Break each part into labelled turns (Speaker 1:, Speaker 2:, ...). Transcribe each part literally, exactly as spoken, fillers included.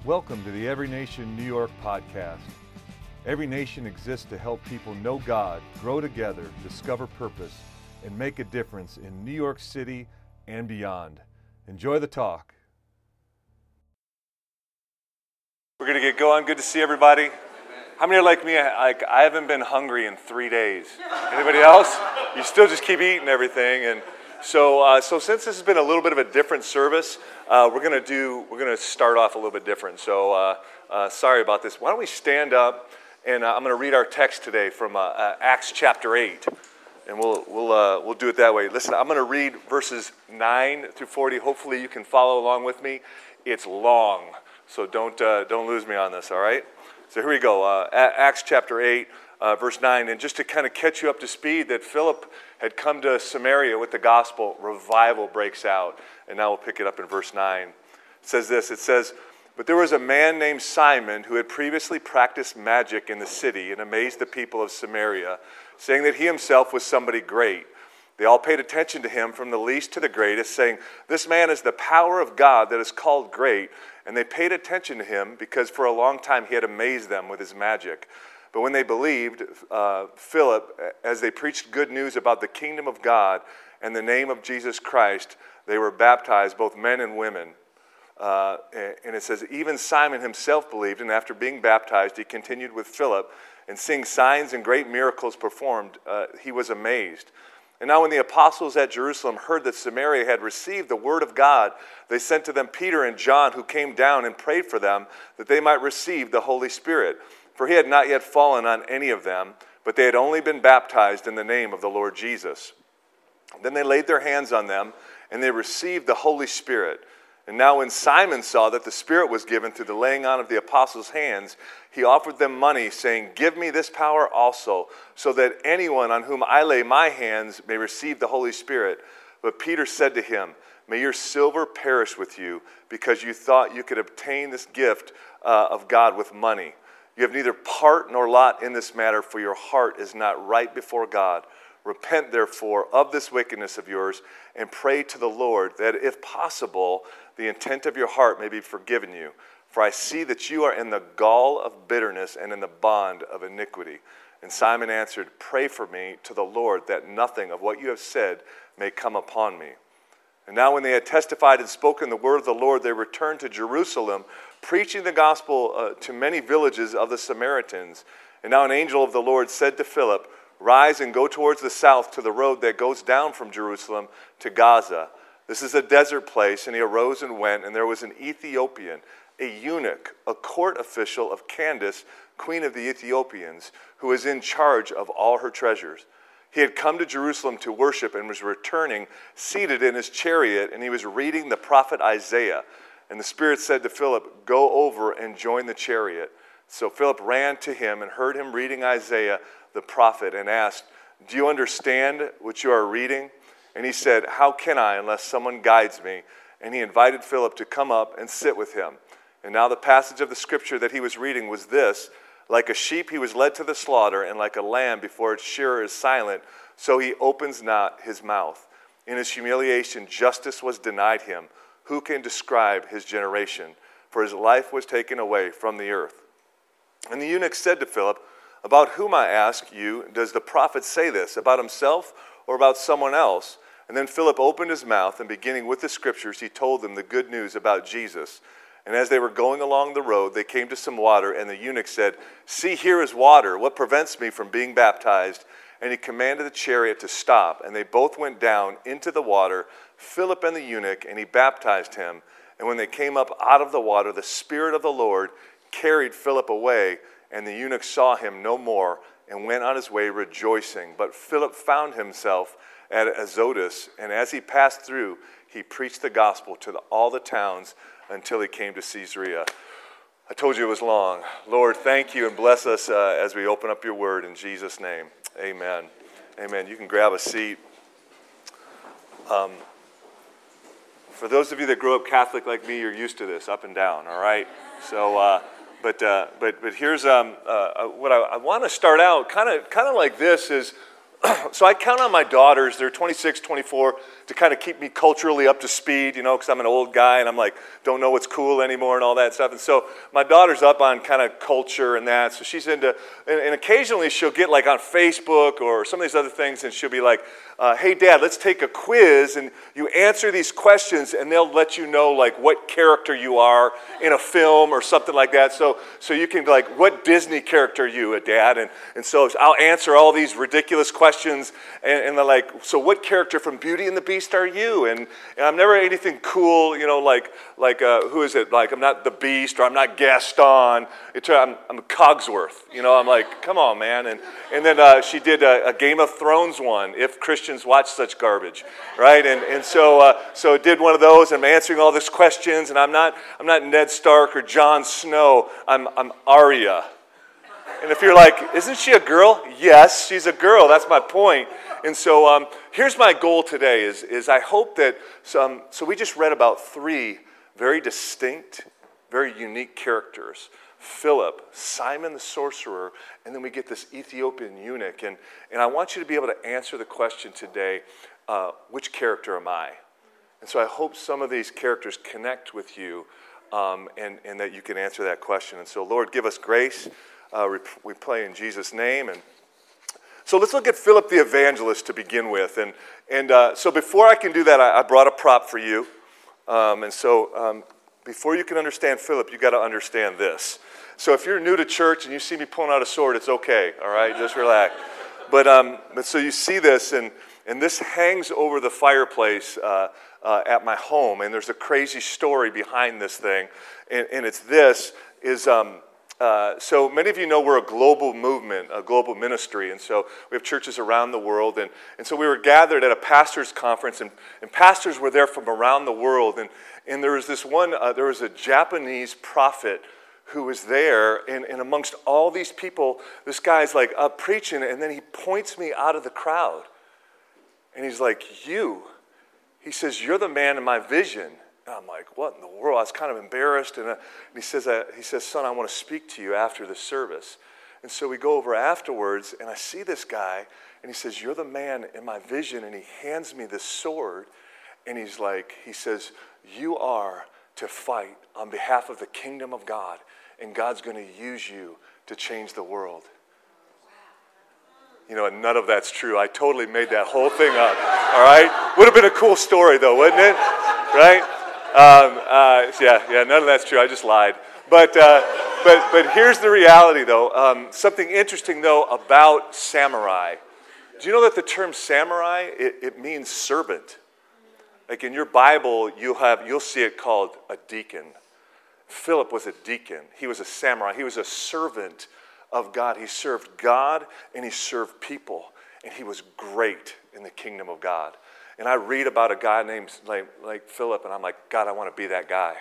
Speaker 1: Welcome to the Every Nation New York podcast. Every Nation exists to help people know God, grow together, discover purpose, and make a difference in New York City and beyond. Enjoy the talk. We're going to get going. Good to see everybody. How many are like me? Like, I haven't been hungry in three days. Anybody else? You still just keep eating everything. And so, uh, so since this has been a little bit of a different service, uh, we're going to do. We're going to start off a little bit different. So, uh, uh, sorry about this. Why don't we stand up, and uh, I'm going to read our text today from uh, uh, Acts chapter eight, and we'll we'll uh, we'll do it that way. Listen, I'm going to read verses nine through forty. Hopefully, you can follow along with me. It's long, so don't uh, don't lose me on this. All right. So here we go. Uh, Acts chapter eight. Uh, verse nine, and just to kind of catch you up to speed, that Philip had come to Samaria with the gospel, revival breaks out. And now we'll pick it up in verse nine. It says this, it says, "But there was a man named Simon who had previously practiced magic in the city and amazed the people of Samaria, saying that he himself was somebody great. They all paid attention to him from the least to the greatest, saying, 'This man is the power of God that is called great.' And they paid attention to him because for a long time he had amazed them with his magic. But when they believed uh, Philip, as they preached good news about the kingdom of God and the name of Jesus Christ, they were baptized, both men and women." Uh, and it says, "Even Simon himself believed, and after being baptized, he continued with Philip, and seeing signs and great miracles performed, uh, he was amazed. And now when the apostles at Jerusalem heard that Samaria had received the word of God, they sent to them Peter and John, who came down and prayed for them that they might receive the Holy Spirit. For he had not yet fallen on any of them, but they had only been baptized in the name of the Lord Jesus. Then they laid their hands on them, and they received the Holy Spirit. And now when Simon saw that the Spirit was given through the laying on of the apostles' hands, he offered them money, saying, 'Give me this power also, so that anyone on whom I lay my hands may receive the Holy Spirit.' But Peter said to him, 'May your silver perish with you, because you thought you could obtain this gift uh, of God with money. You have neither part nor lot in this matter, for your heart is not right before God. Repent, therefore, of this wickedness of yours, and pray to the Lord that, if possible, the intent of your heart may be forgiven you. For I see that you are in the gall of bitterness and in the bond of iniquity.' And Simon answered, 'Pray for me to the Lord, that nothing of what you have said may come upon me.' And now when they had testified and spoken the word of the Lord, they returned to Jerusalem, preaching the gospel uh, to many villages of the Samaritans. And now an angel of the Lord said to Philip, 'Rise and go towards the south to the road that goes down from Jerusalem to Gaza. This is a desert place.' And he arose and went, and there was an Ethiopian, a eunuch, a court official of Candace, queen of the Ethiopians, who was in charge of all her treasures. He had come to Jerusalem to worship and was returning, seated in his chariot, and he was reading the prophet Isaiah. And the Spirit said to Philip, 'Go over and join the chariot.' So Philip ran to him and heard him reading Isaiah the prophet and asked, 'Do you understand what you are reading?' And he said, 'How can I unless someone guides me?' And he invited Philip to come up and sit with him. And now the passage of the scripture that he was reading was this: 'Like a sheep he was led to the slaughter, and like a lamb before its shearer is silent, so he opens not his mouth. In his humiliation justice was denied him. Who can describe his generation? For his life was taken away from the earth.' And the eunuch said to Philip, 'About whom, I ask you, does the prophet say this? About himself or about someone else?' And then Philip opened his mouth, and beginning with the scriptures, he told them the good news about Jesus. And as they were going along the road, they came to some water, and the eunuch said, 'See, here is water. What prevents me from being baptized?' And he commanded the chariot to stop, and they both went down into the water, Philip and the eunuch, and he baptized him. And when they came up out of the water, the Spirit of the Lord carried Philip away, and the eunuch saw him no more and went on his way rejoicing. But Philip found himself at Azotus, and as he passed through, he preached the gospel to the, all the towns until he came to Caesarea." I told you it was long. Lord, thank you and bless us uh, as we open up your word in Jesus' name. Amen. Amen. You can grab a seat. Um, for those of you that grew up Catholic like me, you're used to this, up and down, all right? So, uh, but uh, but but here's um, uh, what I, I want to start out kind of kind of like this is so I count on my daughters, they're twenty-six, twenty-four, to kind of keep me culturally up to speed, you know, because I'm an old guy and I'm like, don't know what's cool anymore and all that stuff. And so my daughter's up on kind of culture and that. So she's into, and, and occasionally she'll get like on Facebook or some of these other things and she'll be like, uh, hey, Dad, let's take a quiz and you answer these questions and they'll let you know like what character you are in a film or something like that. So so you can be like, what Disney character are you, Dad? And, and so I'll answer all these ridiculous questions and, and they're like, so what character from Beauty and the Beast are you? And, and I'm never anything cool, you know, like, like uh, who is it? Like, I'm not the Beast or I'm not Gaston. It's, I'm, I'm Cogsworth. You know, I'm like, come on, man. And and then uh, she did a, a Game of Thrones one, if Christians watch such garbage, right? And and so uh, so did one of those. I'm answering all these questions, and I'm not I'm not Ned Stark or Jon Snow. I'm I'm Arya. And if you're like, isn't she a girl? Yes, she's a girl. That's my point. And so um, here's my goal today is, is I hope that, some, so we just read about three very distinct, very unique characters. Philip, Simon the sorcerer, and then we get this Ethiopian eunuch. And, and I want you to be able to answer the question today, uh, which character am I? And so I hope some of these characters connect with you um, and, and that you can answer that question. And so Lord, give us grace. Uh, we, we pray in Jesus' name. And so let's look at Philip the evangelist to begin with. And, and uh, so before I can do that, I, I brought a prop for you. Um, and so um, before you can understand Philip, you got to understand this. So if you're new to church and you see me pulling out a sword, it's okay, all right? Just relax. But um, but so you see this, and, and this hangs over the fireplace uh, uh, at my home. And there's a crazy story behind this thing. And, and it's this, is... Um, Uh, so many of you know we're a global movement, a global ministry, and so we have churches around the world, and, and so we were gathered at a pastor's conference, and, and pastors were there from around the world, and, and there was this one, uh, there was a Japanese prophet who was there, and, and amongst all these people, this guy's like up preaching, and then he points me out of the crowd, and he's like, you, he says, you're the man in my vision. And I'm like, what in the world? I was kind of embarrassed. And, uh, and he says, uh, he says, son, I want to speak to you after the service. And so we go over afterwards, and I see this guy, and he says, you're the man in my vision. And he hands me this sword, and he's like, he says, you are to fight on behalf of the kingdom of God, and God's going to use you to change the world. You know, and none of that's true. I totally made that whole thing up, all right? Would have been a cool story, though, wouldn't it? Right? Um, uh, yeah, yeah, none of that's true. I just lied. But uh, but but here's the reality, though. Um, something interesting, though, about samurai. Do you know that the term samurai, it, it means servant? Like in your Bible, you'll have you'll see it called a deacon. Philip was a deacon. He was a samurai. He was a servant of God. He served God and he served people. And he was great in the kingdom of God. And I read about a guy named like, like Philip, and I'm like, God, I want to be that guy.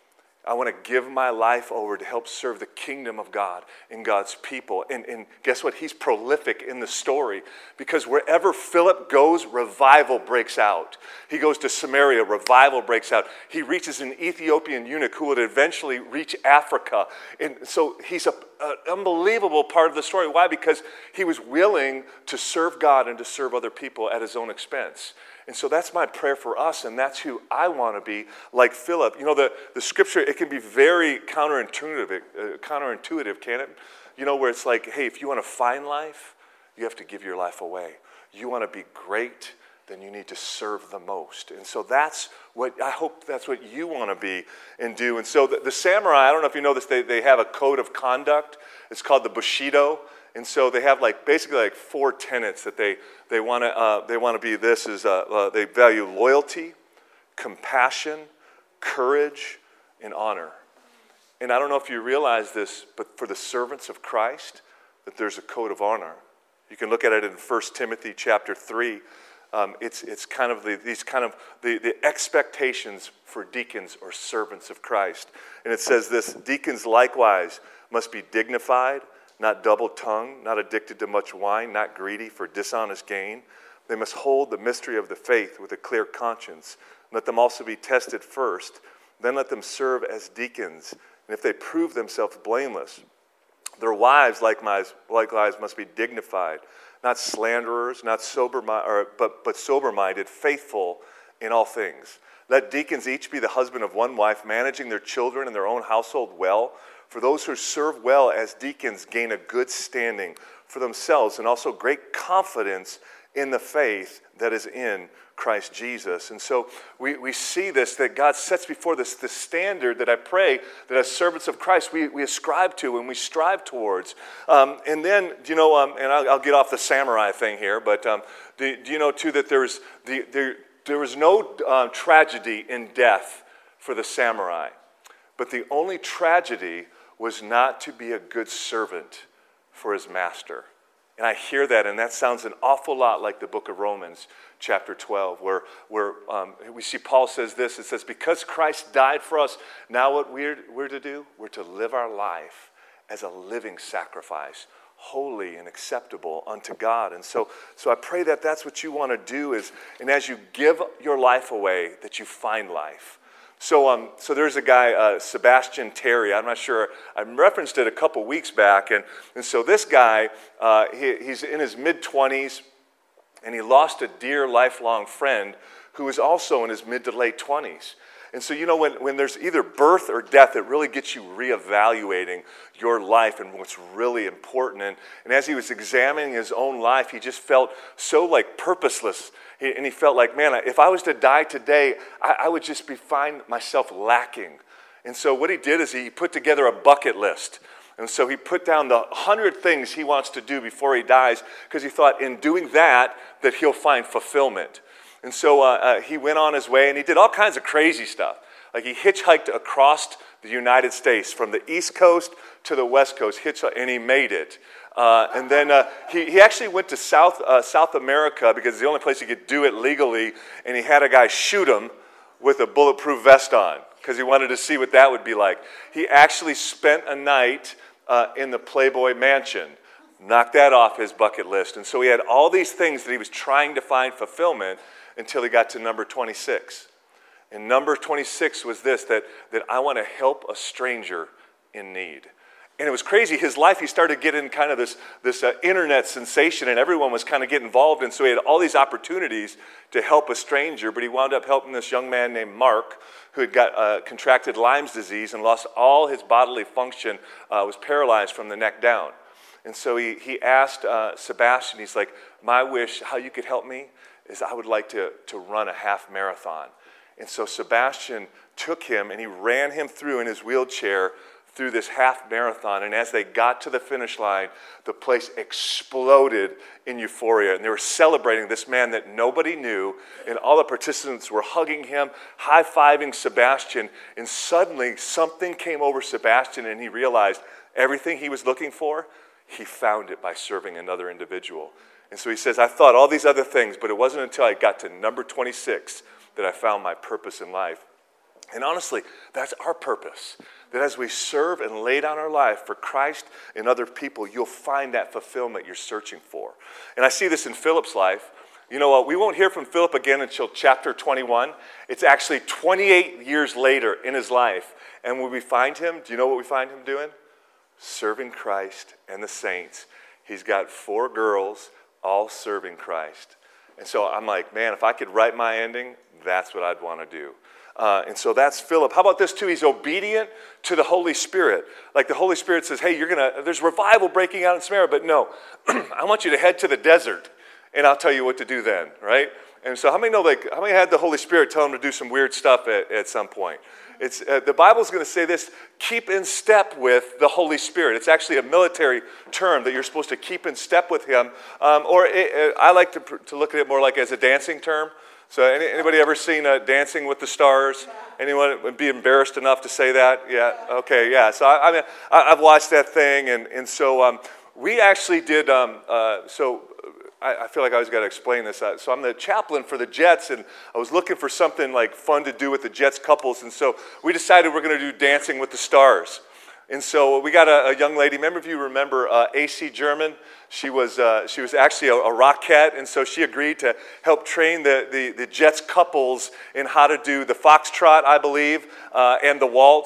Speaker 1: I want to give my life over to help serve the kingdom of God and God's people. And, and guess what? He's prolific in the story because wherever Philip goes, revival breaks out. He goes to Samaria, revival breaks out. He reaches an Ethiopian eunuch who would eventually reach Africa. And so he's an unbelievable part of the story. Why? Because he was willing to serve God and to serve other people at his own expense. And so that's my prayer for us, and that's who I want to be, like Philip. You know, the, the scripture, it can be very counterintuitive, uh, counterintuitive, can it? You know, where it's like, hey, if you want to find life, you have to give your life away. You want to be great, then you need to serve the most. And so that's what, I hope that's what you want to be and do. And so the, the samurai, I don't know if you know this, they, they have a code of conduct. It's called the Bushido. And so they have like basically like four tenets that they they want to uh, they want to be. This is uh, uh, they value loyalty, compassion, courage, and honor. And I don't know if you realize this, but for the servants of Christ, that there's a code of honor. You can look at it in First Timothy chapter three. Um, it's it's kind of the, these kind of the, the expectations for deacons or servants of Christ. And it says this: deacons likewise must be dignified, not double-tongued, not addicted to much wine, not greedy for dishonest gain. They must hold the mystery of the faith with a clear conscience. Let them also be tested first. Then let them serve as deacons. And if they prove themselves blameless, their wives likewise, likewise must be dignified, not slanderers, not sober, or, but, but sober-minded, faithful in all things. Let deacons each be the husband of one wife, managing their children and their own household well. For those who serve well as deacons gain a good standing for themselves and also great confidence in the faith that is in Christ Jesus. And so we, we see this, that God sets before us this standard that I pray that as servants of Christ we, we ascribe to and we strive towards. Um, and then, you know, um, and I'll, I'll get off the samurai thing here, but um, do, do you know too that there's the, there, there was no uh, tragedy in death for the samurai, but the only tragedy was not to be a good servant for his master. And I hear that, and that sounds an awful lot like the book of Romans, chapter twelve, where, where um, we see Paul says this. It says, because Christ died for us, now what we're, we're to do? We're to live our life as a living sacrifice, holy and acceptable unto God. And so, so I pray that that's what you want to do, is, and as you give your life away, that you find life. So um, so there's a guy, uh, Sebastian Terry. I'm not sure. I referenced it a couple weeks back. And, and so this guy, uh, he, he's in his mid-twenties, and he lost a dear lifelong friend who was also in his mid to late twenties. And so, you know, when, when there's either birth or death, it really gets you reevaluating your life and what's really important. And, and as he was examining his own life, he just felt so, like, purposeless. He, and he felt like, man, if I was to die today, I, I would just be find myself lacking. And so what he did is he put together a bucket list. And so he put down the hundred things he wants to do before he dies, because he thought in doing that, that he'll find fulfillment. And so uh, uh, he went on his way, and he did all kinds of crazy stuff. Like he hitchhiked across the United States from the East Coast to the West Coast, hitchhiked, and he made it. Uh, and then uh, he, he actually went to South, uh, South America because it's the only place he could do it legally, and he had a guy shoot him with a bulletproof vest on because he wanted to see what that would be like. He actually spent a night uh, in the Playboy Mansion. Knocked that off his bucket list. And so he had all these things that he was trying to find fulfillment until he got to number twenty-six. And number twenty-six was this, that, that I want to help a stranger in need. And it was crazy. His life, he started getting kind of this, this uh, internet sensation, and everyone was kind of getting involved. And so he had all these opportunities to help a stranger, but he wound up helping this young man named Mark, who had got uh, contracted Lyme's disease and lost all his bodily function, uh, was paralyzed from the neck down. And so he, he asked uh, Sebastian, he's like, my wish, how you could help me, is I would like to, to run a half marathon. And so Sebastian took him and he ran him through in his wheelchair through this half marathon. And as they got to the finish line, the place exploded in euphoria. And they were celebrating this man that nobody knew. And all the participants were hugging him, high-fiving Sebastian. And suddenly something came over Sebastian, and he realized everything he was looking for, he found it by serving another individual. And so he says, I thought all these other things, but it wasn't until I got to number twenty-six that I found my purpose in life. And honestly, that's our purpose. That as we serve and lay down our life for Christ and other people, you'll find that fulfillment you're searching for. And I see this in Philip's life. You know what? We won't hear from Philip again until chapter twenty-one. It's actually twenty-eight years later in his life. And when we find him, do you know what we find him doing? Serving Christ and the saints. He's got four girls, all serving Christ. And so I'm like, man, if I could write my ending, that's what I'd want to do. Uh, and so that's Philip. How about this too? He's obedient to the Holy Spirit. Like the Holy Spirit says, hey, you're gonna, there's revival breaking out in Samaria, but no, I want you to head to the desert, and I'll tell you what to do then, right? And so how many know, like, how many had the Holy Spirit tell them to do some weird stuff at, at some point? It's uh, the Bible's going to say this, keep in step with the Holy Spirit. It's actually a military term that you're supposed to keep in step with him. Um, or it, it, I like to, to look at it more like as a dancing term. So any, anybody ever seen uh, Dancing with the Stars? Anyone would be embarrassed enough to say that? Yeah, okay, yeah. So I, I mean, I, I've watched that thing, and, and so um, we actually did, um, uh, so I, I feel like I always got to explain this. Uh, so I'm the chaplain for the Jets, and I was looking for something like fun to do with the Jets couples, and so we decided we're going to do Dancing with the Stars. And so we got a, a young lady. Remember, if you remember uh, A C German, she was uh, she was actually a, a Rockette, and so she agreed to help train the, the, the Jets couples in how to do the foxtrot, I believe, uh, and the waltz.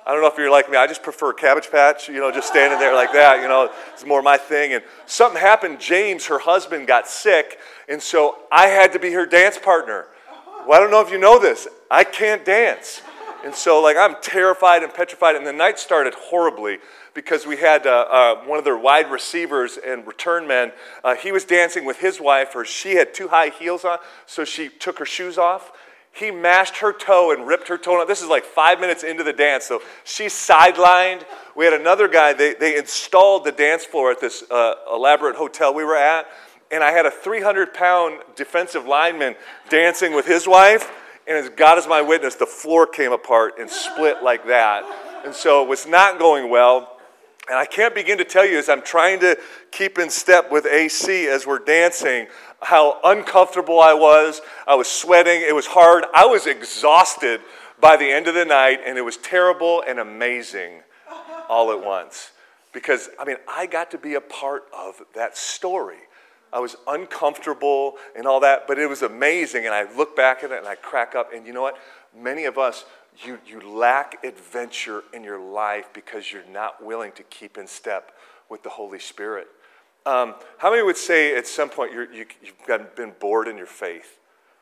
Speaker 1: I don't know if you're like me. I just prefer Cabbage Patch, you know, just standing there like that, you know. It's more my thing. And something happened. James, her husband, got sick, and so I had to be her dance partner. Well, I don't know if you know this. I can't dance. And so, like, I'm terrified and petrified. And the night started horribly because we had uh, uh, one of their wide receivers and return men. Uh, he was dancing with his wife, or she had too high heels on, so she took her shoes off. He mashed her toe and ripped her toe. This is like five minutes into the dance, so she's sidelined. We had another guy. They, they installed the dance floor at this uh, elaborate hotel we were at, and I had a three hundred pound defensive lineman dancing with his wife. And as God is my witness, the floor came apart and split like that. And so it was not going well. And I can't begin to tell you, as I'm trying to keep in step with A C as we're dancing, how uncomfortable I was. I was sweating. It was hard. I was exhausted by the end of the night, and it was terrible and amazing all at once. Because, I mean, I got to be a part of that story. I was uncomfortable and all that, but it was amazing. And I look back at it and I crack up. And you know what? Many of us, you, you lack adventure in your life because you're not willing to keep in step with the Holy Spirit. Um, how many would say at some point you're, you, you've got, been bored in your faith?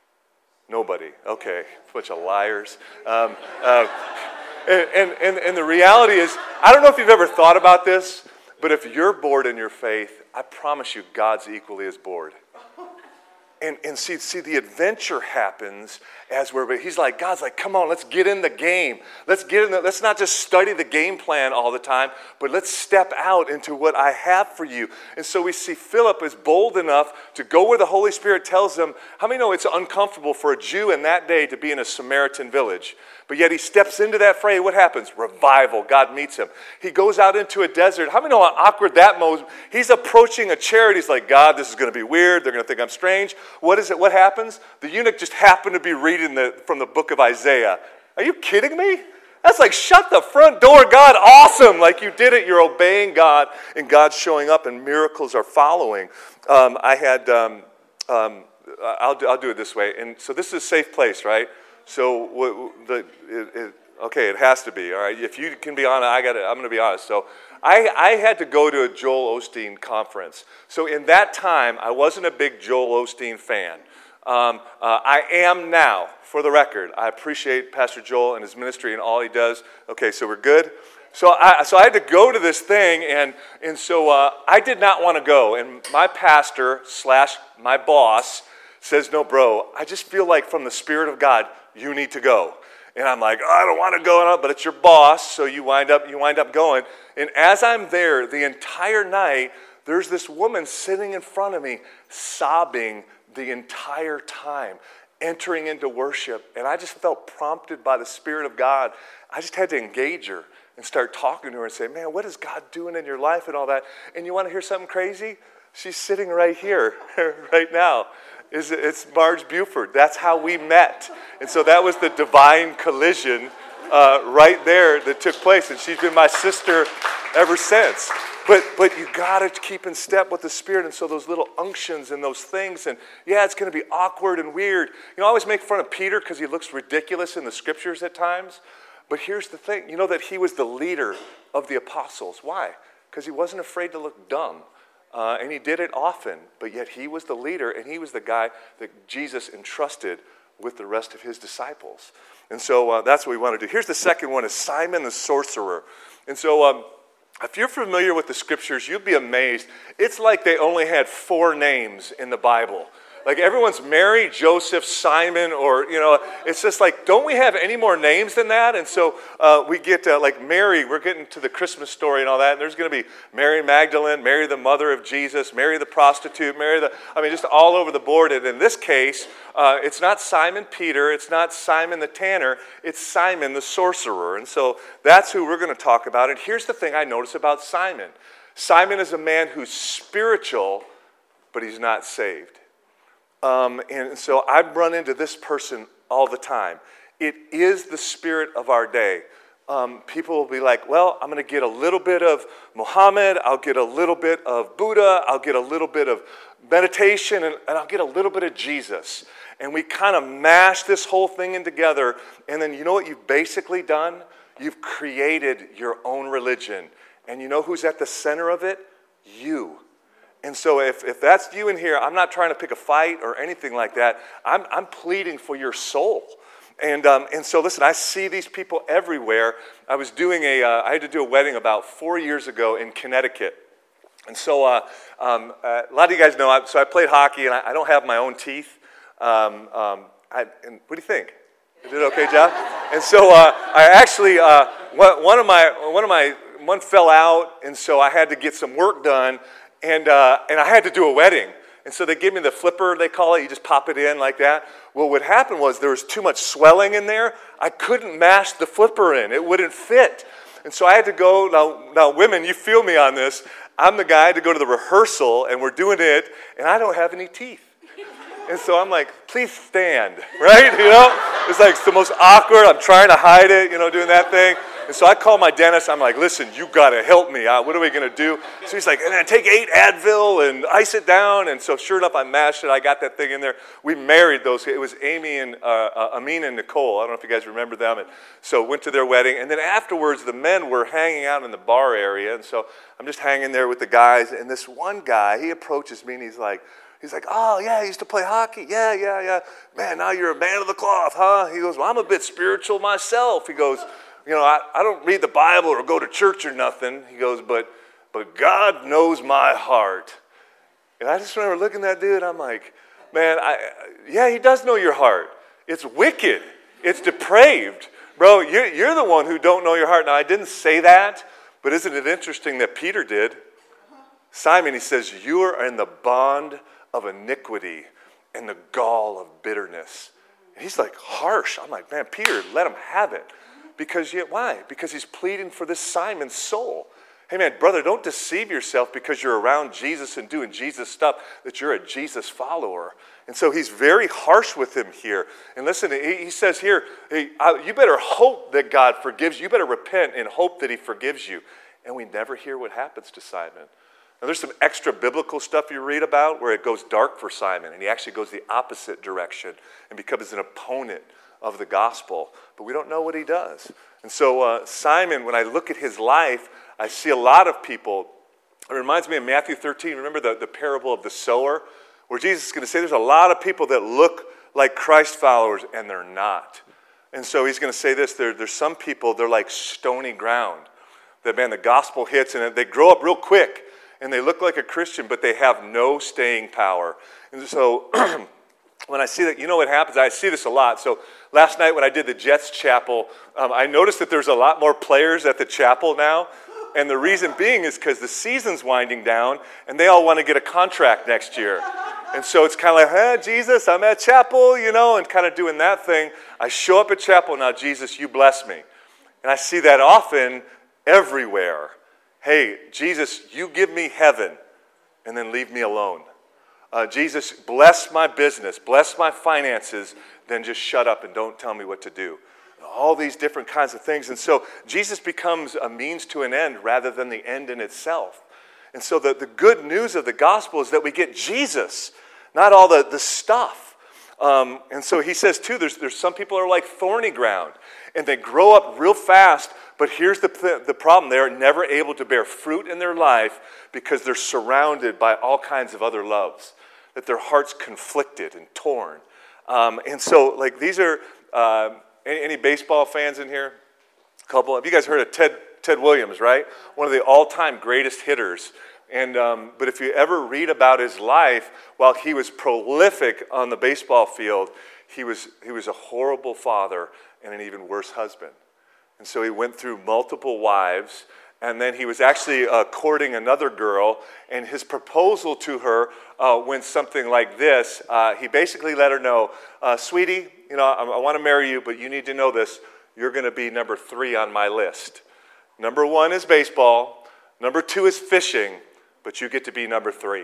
Speaker 1: Nobody. Okay. Bunch of liars. Um, uh, and, and, and, and the reality is, I don't know if you've ever thought about this, but if you're bored in your faith, I promise you God's equally as bored. And, and see, see, the adventure happens as we're, but he's like, God's like, come on, let's get in the game. Let's get in the, let's not just study the game plan all the time, but let's step out into what I have for you. And so we see Philip is bold enough to go where the Holy Spirit tells him. How many know it's uncomfortable for a Jew in that day to be in a Samaritan village? But yet he steps into that fray. What happens? Revival. God meets him. He goes out into a desert. How many know how awkward that moment? He's approaching a chariot. He's like, God, this is going to be weird. They're going to think I'm strange. What is it? What happens? The eunuch just happened to be reading the, from the book of Isaiah. Are you kidding me? That's like, shut the front door, God. Awesome. Like you did it. You're obeying God, and God's showing up, and miracles are following. Um, I had, um, um, I'll, do, I'll do it this way. And so this is a safe place, right? So the it, it, okay, it has to be, all right. If you can be honest, I got I'm going to be honest. So I I had to go to a Joel Osteen conference. So in that time, I wasn't a big Joel Osteen fan. Um, uh, I am now, for the record. I appreciate Pastor Joel and his ministry and all he does. Okay, so we're good. So I so I had to go to this thing, and and so uh, I did not want to go. And my pastor slash my boss says, no, bro, I just feel like from the Spirit of God, you need to go. And I'm like, oh, I don't want to go, but it's your boss, so you wind up you wind up going. And as I'm there the entire night, there's this woman sitting in front of me, sobbing the entire time, entering into worship. And I just felt prompted by the Spirit of God. I just had to engage her and start talking to her and say, man, what is God doing in your life and all that? And you want to hear something crazy? She's sitting right here, right now. Is it's Marge Buford. That's how we met. And so that was the divine collision uh, right there that took place. And she's been my sister ever since. But but you got to keep in step with the Spirit. And so those little unctions and those things. And yeah, it's going to be awkward and weird. You know, I always make fun of Peter because he looks ridiculous in the scriptures at times. But here's the thing. You know that he was the leader of the apostles. Why? Because he wasn't afraid to look dumb. Uh, and he did it often, but yet he was the leader, and he was the guy that Jesus entrusted with the rest of his disciples. And so uh, that's what we want to do. Here's the second one, is Simon the sorcerer. And so um, if you're familiar with the scriptures, you'd be amazed. It's like they only had four names in the Bible. Like everyone's Mary, Joseph, Simon, or, you know, it's just like, don't we have any more names than that? And so uh, we get uh, like Mary, we're getting to the Christmas story and all that. And there's going to be Mary Magdalene, Mary the mother of Jesus, Mary the prostitute, Mary the, I mean, just all over the board. And in this case, uh, it's not Simon Peter, it's not Simon the tanner, it's Simon the sorcerer. And so that's who we're going to talk about. And here's the thing I notice about Simon. Simon is a man who's spiritual, but he's not saved. Um, and so I run into this person all the time. It is the spirit of our day. Um, people will be like, well, I'm going to get a little bit of Muhammad, I'll get a little bit of Buddha, I'll get a little bit of meditation, and, and I'll get a little bit of Jesus. And we kind of mash this whole thing in together, and then you know what you've basically done? You've created your own religion. And you know who's at the center of it? You. And so if, if that's you in here, I'm not trying to pick a fight or anything like that. I'm, I'm pleading for your soul. And um, and so listen, I see these people everywhere. I was doing a, uh, I had to do a wedding about four years ago in Connecticut. And so uh, um, uh, a lot of you guys know, I, so I played hockey and I, I don't have my own teeth. Um, um, I, and what do you think? I did okay job? And so uh, I actually, uh, one, one of my, one of my, one fell out, and so I had to get some work done, and uh, and I had to do a wedding. And so they gave me the flipper, they call it. You just pop it in like that. Well, what happened was there was too much swelling in there. I couldn't mash the flipper in. It wouldn't fit. And so I had to go. Now, now women, you feel me on this. I'm the guy to go to the rehearsal, and we're doing it, and I don't have any teeth. And so I'm like, please stand, right? You know? It's like it's the most awkward. I'm trying to hide it, you know, doing that thing. And so I call my dentist. I'm like, listen, you got to help me out. What are we going to do? So he's like, and then take eight Advil and ice it down. And so sure enough, I mashed it. I got that thing in there. We married those. It was Amy and uh, uh, Amin and Nicole. I don't know if you guys remember them. And so went to their wedding. And then afterwards, the men were hanging out in the bar area. And so I'm just hanging there with the guys. And this one guy, he approaches me and he's like, He's like, oh, yeah, I used to play hockey. Yeah, yeah, yeah. Man, now you're a man of the cloth, huh? He goes, well, I'm a bit spiritual myself. He goes, you know, I, I don't read the Bible or go to church or nothing. He goes, but but God knows my heart. And I just remember looking at that dude, I'm like, man, I, yeah, he does know your heart. It's wicked. It's depraved. Bro, you're, you're the one who don't know your heart. Now, I didn't say that, but isn't it interesting that Peter did? Simon, he says, you are in the bond of iniquity and the gall of bitterness. And he's like harsh. I'm like, man, Peter, let him have it. Because yet, why? Because he's pleading for this Simon's soul. Hey, man, brother, don't deceive yourself because you're around Jesus and doing Jesus stuff that you're a Jesus follower. And so he's very harsh with him here. And listen, he, he says here, hey, uh, you better hope that God forgives you. You better repent and hope that he forgives you. And we never hear what happens to Simon. Now, there's some extra biblical stuff you read about where it goes dark for Simon, and he actually goes the opposite direction and becomes an opponent of the gospel. But we don't know what he does. And so uh, Simon, when I look at his life, I see a lot of people. It reminds me of Matthew thirteen. Remember the, the parable of the sower? Where Jesus is going to say there's a lot of people that look like Christ followers, and they're not. And so he's going to say this. There, there's some people, they're like stony ground. That, man, the gospel hits, and they grow up real quick. And they look like a Christian, but they have no staying power. And so when I see that, you know what happens? I see this a lot. So last night when I did the Jets chapel, um, I noticed that there's a lot more players at the chapel now. And the reason being is because the season's winding down, and they all want to get a contract next year. And so it's kind of like, hey, Jesus, I'm at chapel, you know, and kind of doing that thing. I show up at chapel, now, Jesus, you bless me. And I see that often everywhere. Hey, Jesus, you give me heaven and then leave me alone. Uh, Jesus, bless my business, bless my finances, then just shut up and don't tell me what to do. All these different kinds of things. And so Jesus becomes a means to an end rather than the end in itself. And so the, the good news of the gospel is that we get Jesus, not all the, the stuff. Um, and so he says, too, there's, there's some people are like thorny ground, and they grow up real fast. But here's the, the problem. They're never able to bear fruit in their life because they're surrounded by all kinds of other loves, that their heart's conflicted and torn. Um, and so, like, these are, uh, any, any baseball fans in here? A couple. Have you guys heard of Ted, Ted Williams, right? One of the all-time greatest hitters. And um, but if you ever read about his life, while he was prolific on the baseball field, he was he was a horrible father and an even worse husband. And so he went through multiple wives, and then he was actually uh, courting another girl, and his proposal to her uh, went something like this. Uh, he basically let her know, uh, sweetie, you know, I, I want to marry you, but you need to know this. You're going to be number three on my list. Number one is baseball. Number two is fishing, but you get to be number three.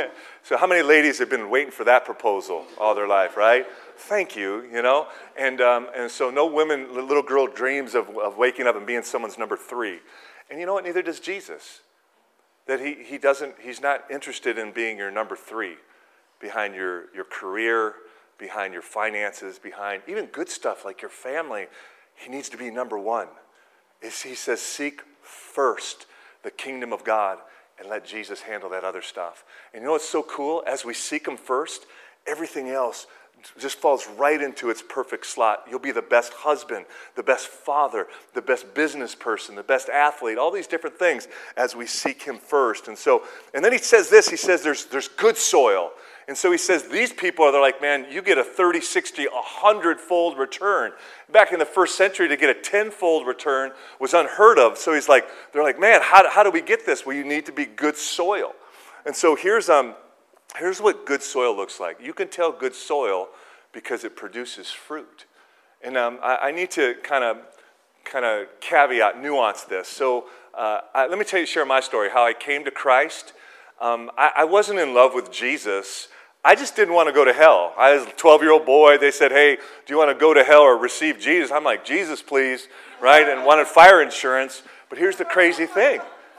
Speaker 1: So how many ladies have been waiting for that proposal all their life, right? Thank you, you know. And um, and so no women, little girl dreams of, of waking up and being someone's number three. And you know what? Neither does Jesus. That he he doesn't, he's not interested in being your number three behind your, your career, behind your finances, behind even good stuff like your family. He needs to be number one. is he says, seek first the kingdom of God and let Jesus handle that other stuff. And you know what's so cool? As we seek him first, everything else just falls right into its perfect slot. You'll be the best husband, the best father, the best business person, the best athlete, all these different things as we seek him first. And so, and then he says this, he says there's, there's good soil. And so he says these people are, they're like, man, you get a thirty, sixty, one hundred fold return. Back in the first century, to get a ten-fold return was unheard of. So he's like, they're like, man, how, how do we get this? Well, you need to be good soil. And so here's um here's what good soil looks like. You can tell good soil because it produces fruit. And um, I, I need to kind of kind of caveat, nuance this. So uh, I, let me tell you, share my story, how I came to Christ. Um, I, I wasn't in love with Jesus. I just didn't want to go to hell. I was a twelve-year-old boy. They said, hey, do you want to go to hell or receive Jesus? I'm like, Jesus, please, right? And wanted fire insurance. But here's the crazy thing.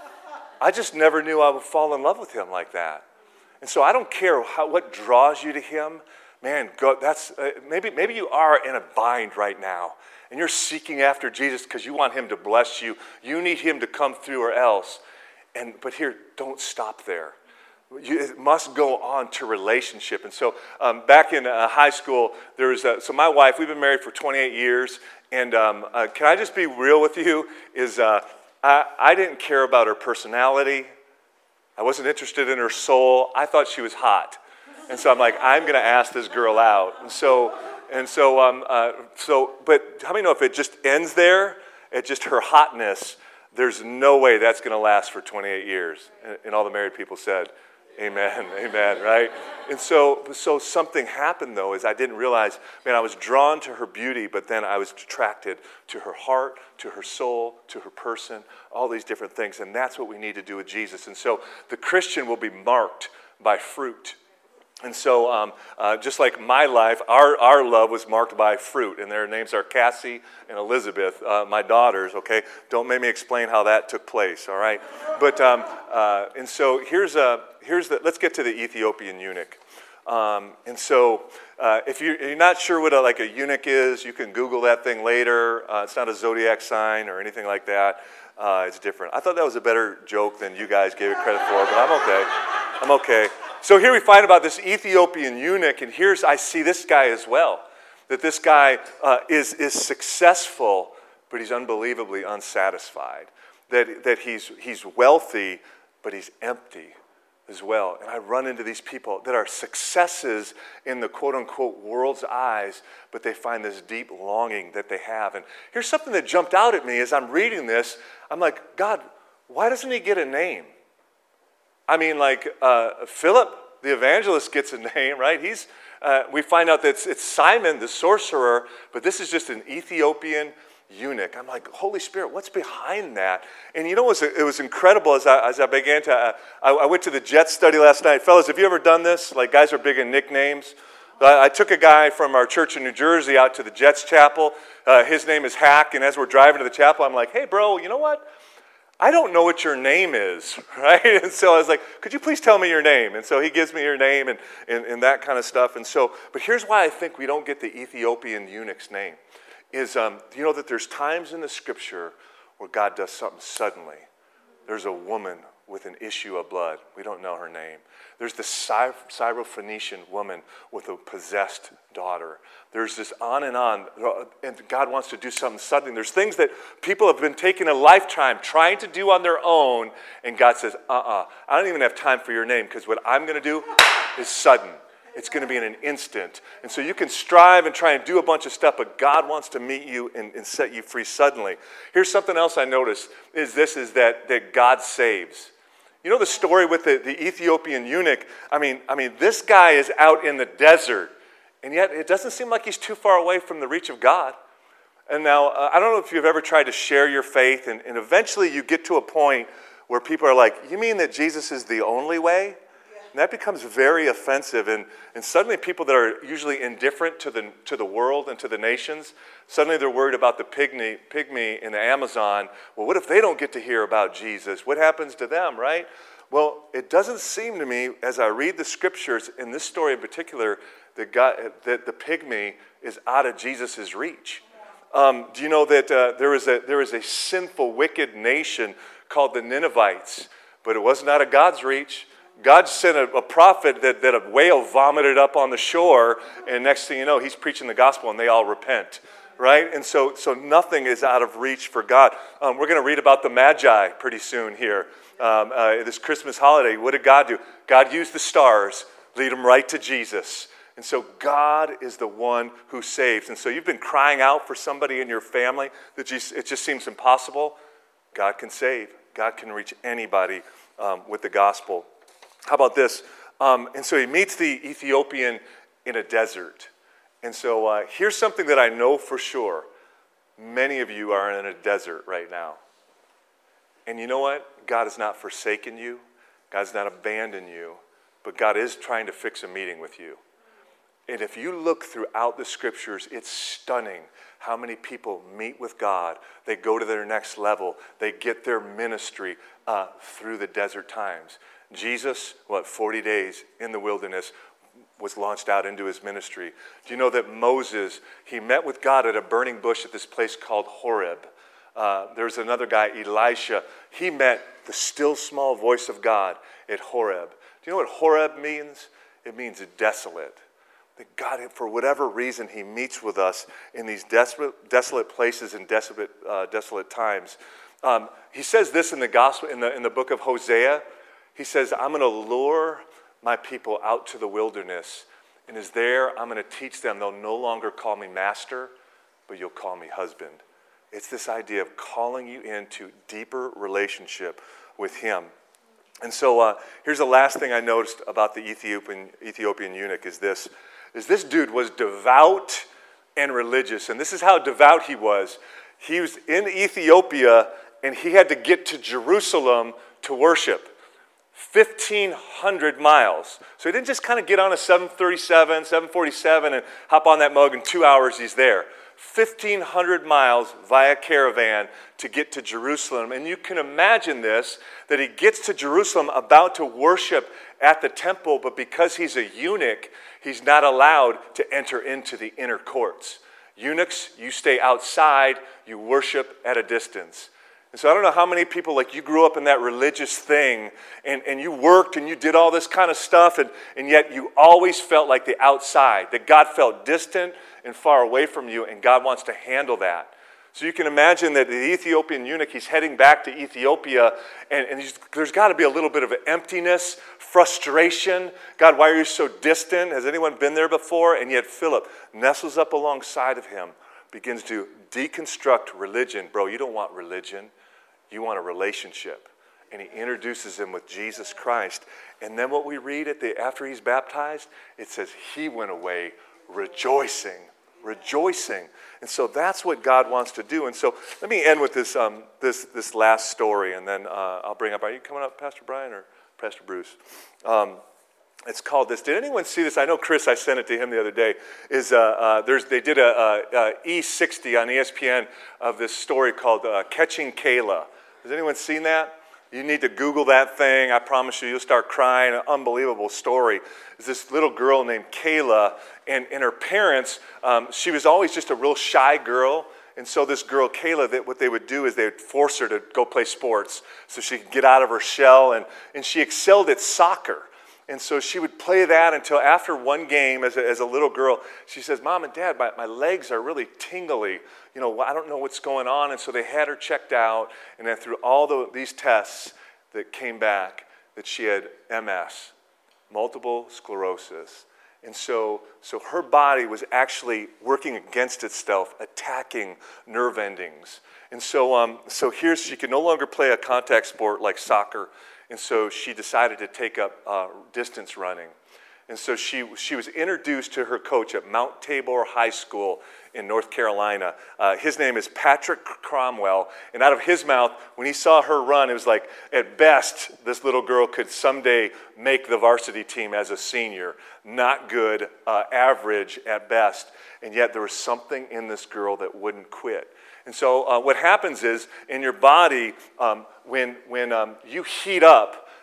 Speaker 1: I just never knew I would fall in love with him like that. And so I don't care how, what draws you to him. Man, go, that's uh, maybe, maybe you are in a bind right now. And you're seeking after Jesus because you want him to bless you. You need him to come through or else. And but here, don't stop there. You, it must go on to relationship. And so um, back in uh, high school, there was a, so my wife, we've been married for twenty-eight years. And um, uh, can I just be real with you? Is uh, I, I didn't care about her personality. I wasn't interested in her soul. I thought she was hot. And so I'm like, I'm going to ask this girl out. And so, and so, um, uh, so, but how many know if it just ends there, at just her hotness, there's no way that's going to last for twenty-eight years. And, and all the married people said, amen, amen, right? And so, so something happened, though, is I didn't realize, man, I was drawn to her beauty, but then I was attracted to her heart, to her soul, to her person, all these different things. And that's what we need to do with Jesus. And so the Christian will be marked by fruit. And so um, uh, just like my life, our, our love was marked by fruit. And their names are Cassie and Elizabeth, uh, my daughters, okay? Don't make me explain how that took place, all right? But, um, uh, and so here's, a, here's the, let's get to the Ethiopian eunuch. Um, and so uh, if you're, you're not sure what a, like a eunuch is, you can Google that thing later. Uh, it's not a zodiac sign or anything like that. Uh, it's different. I thought that was a better joke than you guys gave it credit for, but I'm okay. I'm okay. So here we find about this Ethiopian eunuch, and here's, I see this guy as well, that this guy uh, is, is successful, but he's unbelievably unsatisfied. That, that he's, he's wealthy, but he's empty as well. And I run into these people that are successes in the quote-unquote world's eyes, but they find this deep longing that they have. And here's something that jumped out at me as I'm reading this. I'm like, God, why doesn't he get a name? I mean, like, uh, Philip, the evangelist, gets a name, right? He's. Uh, we find out that it's, it's Simon, the sorcerer, but this is just an Ethiopian eunuch. I'm like, Holy Spirit, what's behind that? And you know, it was, it was incredible as I, as I began to, uh, I, I went to the Jet study last night. Fellas, have you ever done this? Like, guys are big in nicknames. I, I took a guy from our church in New Jersey out to the Jets chapel. Uh, his name is Hack, and as we're driving to the chapel, I'm like, hey, bro, you know what? I don't know what your name is, right? And so I was like, could you please tell me your name? And so he gives me your name and, and, and that kind of stuff. And so, but here's why I think we don't get the Ethiopian eunuch's name. Is, um, you know that there's times in the scripture where God does something suddenly. There's a woman with an issue of blood. We don't know her name. There's the Syrophoenician woman with a possessed daughter. There's this on and on, and God wants to do something suddenly. There's things that people have been taking a lifetime trying to do on their own, and God says, uh-uh, I don't even have time for your name, because what I'm going to do is sudden. It's going to be in an instant. And so you can strive and try and do a bunch of stuff, but God wants to meet you and, and set you free suddenly. Here's something else I noticed, is this, is that, that God saves. You know the story with the, the Ethiopian eunuch? I mean, I mean, this guy is out in the desert, and yet it doesn't seem like he's too far away from the reach of God. And now, uh, I don't know if you've ever tried to share your faith, and, and eventually you get to a point where people are like, you mean that Jesus is the only way? And that becomes very offensive, and, and suddenly people that are usually indifferent to the to the world and to the nations, suddenly they're worried about the pygmy, pygmy in the Amazon. Well, what if they don't get to hear about Jesus? What happens to them, right? Well, it doesn't seem to me, as I read the scriptures, in this story in particular, that, God, that the pygmy is out of Jesus' reach. Um, do you know that uh, there is a there is a sinful, wicked nation called the Ninevites, but it was not of God's reach. God sent a, a prophet that, that a whale vomited up on the shore, and next thing you know, he's preaching the gospel, and they all repent, right? And so, so nothing is out of reach for God. Um, we're going to read about the Magi pretty soon here. Um, uh, this Christmas holiday, what did God do? God used the stars, lead them right to Jesus. And so God is the one who saves. And so you've been crying out for somebody in your family that just, it just seems impossible. God can save. God can reach anybody um, with the gospel. How about this? Um, and so he meets the Ethiopian in a desert. And so uh, here's something that I know for sure. Many of you are in a desert right now. And you know what? God has not forsaken you. God has not abandoned you. But God is trying to fix a meeting with you. And if you look throughout the scriptures, it's stunning how many people meet with God. They go to their next level. They get their ministry uh, through the desert times. Jesus, what, forty days in the wilderness, was launched out into his ministry. Do you know that Moses, he met with God at a burning bush at this place called Horeb. Uh, there's another guy, Elisha. He met the still small voice of God at Horeb. Do you know what Horeb means? It means desolate. That God, for whatever reason, he meets with us in these desolate, desolate places and desolate, uh, desolate times. Um, he says this in the gospel, in the in the book of Hosea. He says, "I'm going to lure my people out to the wilderness, and as there, I'm going to teach them. They'll no longer call me master, but you'll call me husband." It's this idea of calling you into deeper relationship with him. And so, uh, here's the last thing I noticed about the Ethiopian Ethiopian eunuch is this. is this dude was devout and religious. And this is how devout he was. He was in Ethiopia, and he had to get to Jerusalem to worship. fifteen hundred miles. So he didn't just kind of get on a seven thirty-seven, seven forty-seven and hop on that mug in two hours he's there. fifteen hundred miles via caravan to get to Jerusalem. And you can imagine this, that he gets to Jerusalem about to worship at the temple, but because he's a eunuch, he's not allowed to enter into the inner courts. Eunuchs, you stay outside, you worship at a distance. And so I don't know how many people, like, you grew up in that religious thing, and, and you worked and you did all this kind of stuff, and, and yet you always felt like the outside, that God felt distant and far away from you, and God wants to handle that. So you can imagine that the Ethiopian eunuch, he's heading back to Ethiopia, and, and he's, there's got to be a little bit of an emptiness, frustration. God, why are you so distant? Has anyone been there before? And yet Philip nestles up alongside of him, begins to deconstruct religion. Bro, you don't want religion. You want a relationship. And he introduces him with Jesus Christ. And then what we read at the after he's baptized, it says he went away rejoicing. Rejoicing. And so that's what God wants to do. And so let me end with this um, this this last story, and then uh, I'll bring up, are you coming up, Pastor Brian or Pastor Bruce? Um, it's called this. Did anyone see this? I know Chris, I sent it to him the other day. Is uh, uh, there's They did a, a, a E sixty on E S P N of this story called uh, Catching Kayla. Has anyone seen that? You need to Google that thing. I promise you, you'll start crying. An unbelievable story. It's this little girl named Kayla, and, and her parents, um, she was always just a real shy girl. And so this girl, Kayla, that what they would do is they would force her to go play sports so she could get out of her shell. And, and she excelled at soccer. And so she would play that until after one game as a, as a little girl, she says, Mom and Dad, my, my legs are really tingly. You know, I don't know what's going on. And so they had her checked out. And then through all the, these tests that came back, that she had M S, multiple sclerosis. And so, so her body was actually working against itself, attacking nerve endings. And so, um, so here she could no longer play a contact sport like soccer. And so she decided to take up uh, distance running. And so she she was introduced to her coach at Mount Tabor High School in North Carolina. Uh, his name is Patrick Cromwell. And out of his mouth, when he saw her run, it was like, at best, this little girl could someday make the varsity team as a senior. Not good, uh, average at best. And yet there was something in this girl that wouldn't quit. And so uh, what happens is, in your body, um, when, when um, you heat up,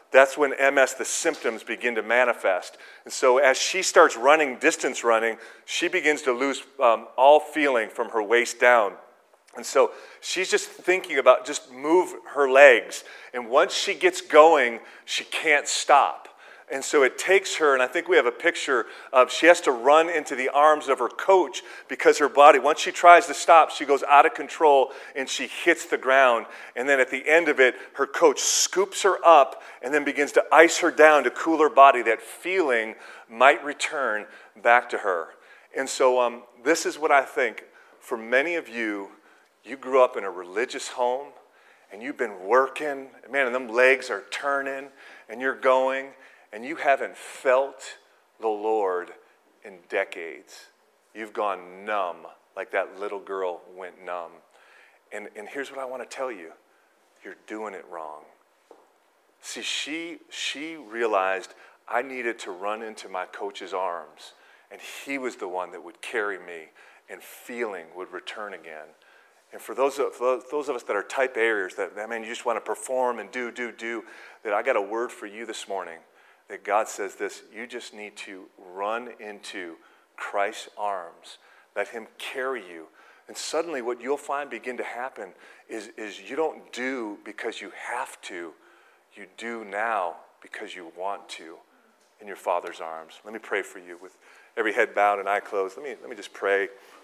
Speaker 1: that's when M S, the symptoms begin to manifest. And so as she starts running, distance running, she begins to lose um, all feeling from her waist down. And so she's just thinking about just move her legs. And once she gets going, she can't stop. And so it takes her, and I think we have a picture of she has to run into the arms of her coach because her body, once she tries to stop, she goes out of control and she hits the ground. And then at the end of it, her coach scoops her up and then begins to ice her down to cool her body. That feeling might return back to her. And so um, this is what I think for many of you, you grew up in a religious home and you've been working, man, and them legs are turning and you're going, and you haven't felt the Lord in decades. You've gone numb, like that little girl went numb. And, and here's what I want to tell you. You're doing it wrong. See, she, she realized I needed to run into my coach's arms, and he was the one that would carry me, and feeling would return again. And for those of, for those of us that are type A's, that, that man, you just want to perform and do, do, do, that I got a word for you this morning. That God says this, you just need to run into Christ's arms. Let him carry you. And suddenly what you'll find begin to happen is, is you don't do because you have to. You do now because you want to in your Father's arms. Let me pray for you with every head bowed and eye closed. Let me, let me just pray.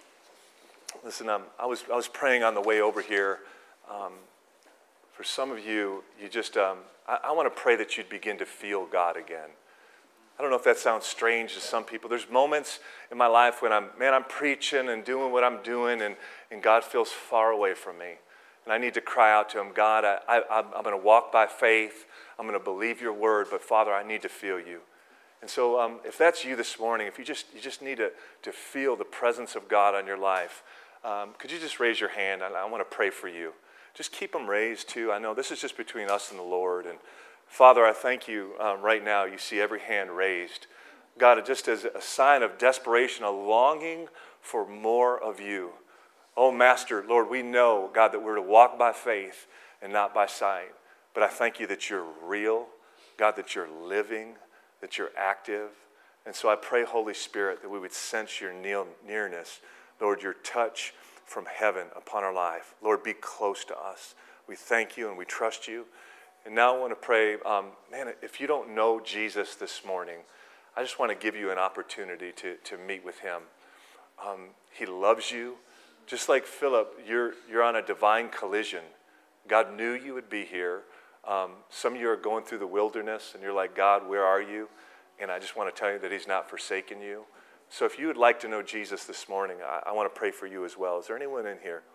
Speaker 1: Listen, um, I was I was praying on the way over here. Um, for some of you, you just, um, I, I want to pray that you'd begin to feel God again. I don't know if that sounds strange to some people. There's moments in my life when I'm, man, I'm preaching and doing what I'm doing, and, and God feels far away from me. And I need to cry out to him, God, I, I, I'm going to walk by faith. I'm going to believe your word, but Father, I need to feel you. And so um, if that's you this morning, if you just you just need to, to feel the presence of God on your life, Um, could you just raise your hand? I, I want to pray for you. Just keep them raised too. I know this is just between us and the Lord. And Father, I thank you um, right now. You see every hand raised. God, just as a sign of desperation, a longing for more of you. Oh, Master, Lord, we know, God, that we're to walk by faith and not by sight. But I thank you that you're real, God, that you're living, that you're active. And so I pray, Holy Spirit, that we would sense your nearness. Lord, your touch from heaven upon our life. Lord, be close to us. We thank you and we trust you. And now I want to pray, um, man, if you don't know Jesus this morning, I just want to give you an opportunity to, to meet with him. Um, he loves you. Just like Philip, you're, you're on a divine collision. God knew you would be here. Um, some of you are going through the wilderness and you're like, God, where are you? And I just want to tell you that he's not forsaken you. So if you would like to know Jesus this morning, I, I want to pray for you as well. Is there anyone in here?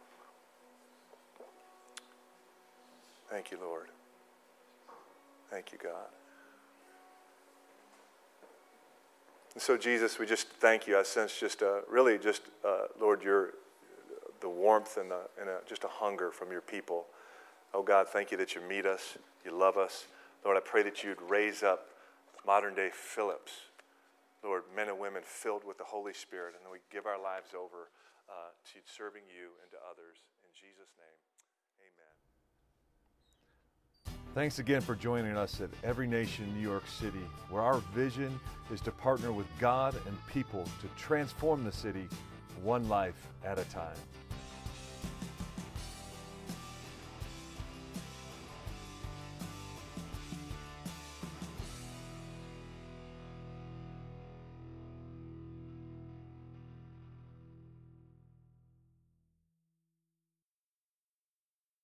Speaker 1: Thank you, Lord. Thank you, God. And so, Jesus, we just thank you. I sense just uh, really just, uh, Lord, your the warmth and, the, and a, just a hunger from your people. Oh, God, thank you that you meet us. You love us. Lord, I pray that you'd raise up modern-day Philips. Lord, men and women filled with the Holy Spirit, and then we give our lives over uh, to serving you and to others. In Jesus' name, amen. Thanks again for joining us at Every Nation New York City, where our vision is to partner with God and people to transform the city one life at a time.